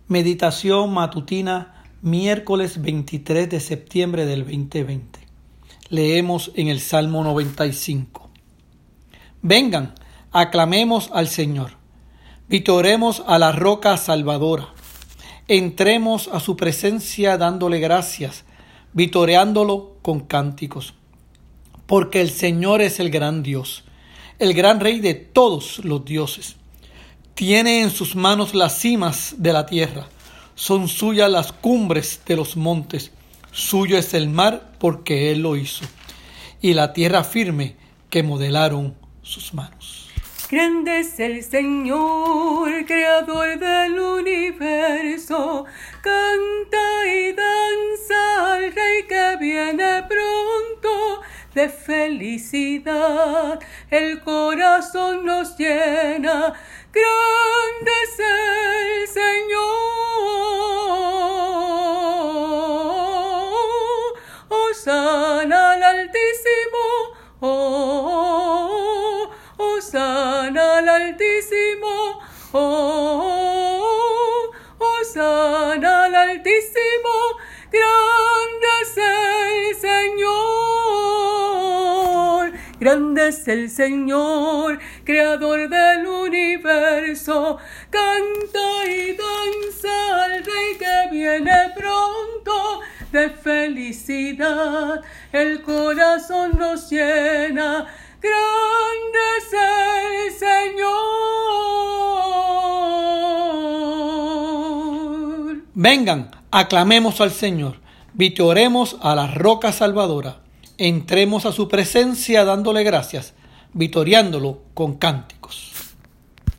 Meditación matutina, miércoles 23 de septiembre del 2020. Leemos en el Salmo 95. Vengan, aclamemos al Señor, vitoremos a la roca salvadora, entremos a su presencia dándole gracias, vitoreándolo con cánticos. Porque el Señor es el gran Dios, el gran Rey de todos los dioses. Tiene en sus manos las cimas de la tierra, son suyas las cumbres de los montes, suyo es el mar porque Él lo hizo, y la tierra firme que modelaron sus manos. Grande es el Señor, creador del universo, canta y danza al Rey que viene pronto. De felicidad el corazón nos llena, grande es el Señor. Hosana al Altísimo, Hosana al Altísimo, Hosana al Altísimo, grande es el Señor. Grande es el Señor, creador del universo, canta y danza al Rey que viene pronto. De felicidad el corazón nos llena, grande es el Señor. Vengan, aclamemos al Señor, vitoremos a la roca salvadora, entremos a su presencia dándole gracias, vitoreándolo con cánticos.